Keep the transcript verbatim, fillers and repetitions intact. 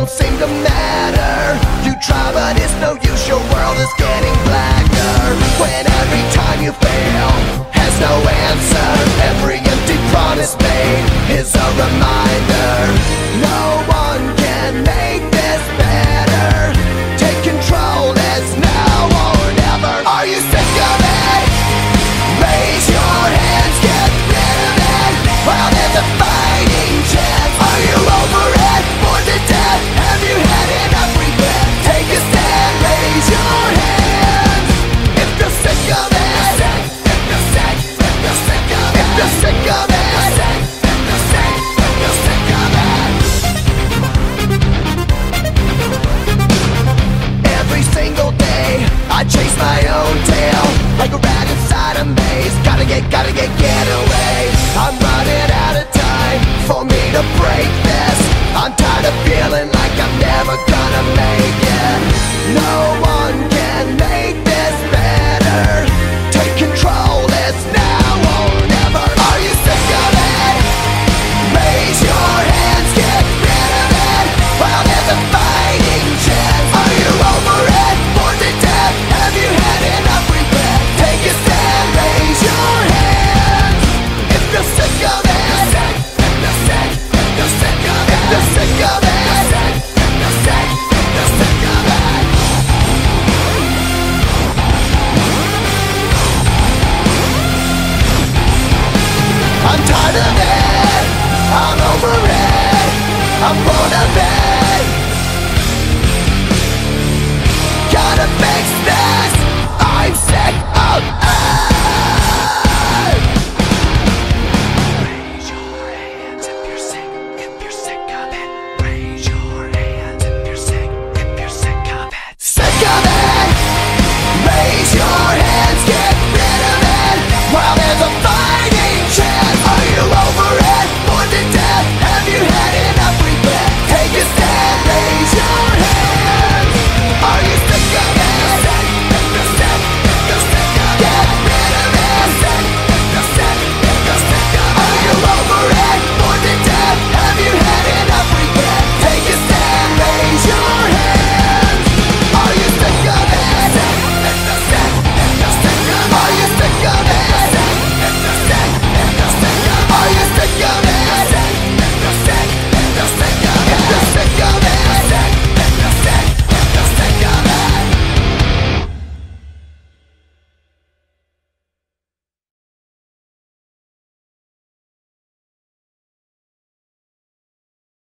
don't seem to matter. You try but it's no use, your world is getting blacker. When every time you fail has no answer, every empty promise made is a reminder. No one can make this better. Take control, it's now or never. Are you sick of it? Raise your hands, get rid of it while there's a fighting chance. Are you over it? Bored to death? Have you had enough regret? Take a stand, raise your hands if you're sick of it. If you're sick, if you're sick of it. If you're sick of it. If you're sick, if you're sick of it. Every single day I chase my own tail like a rat inside a maze. Gotta get, gotta get, get away. I'm running out of time for me to break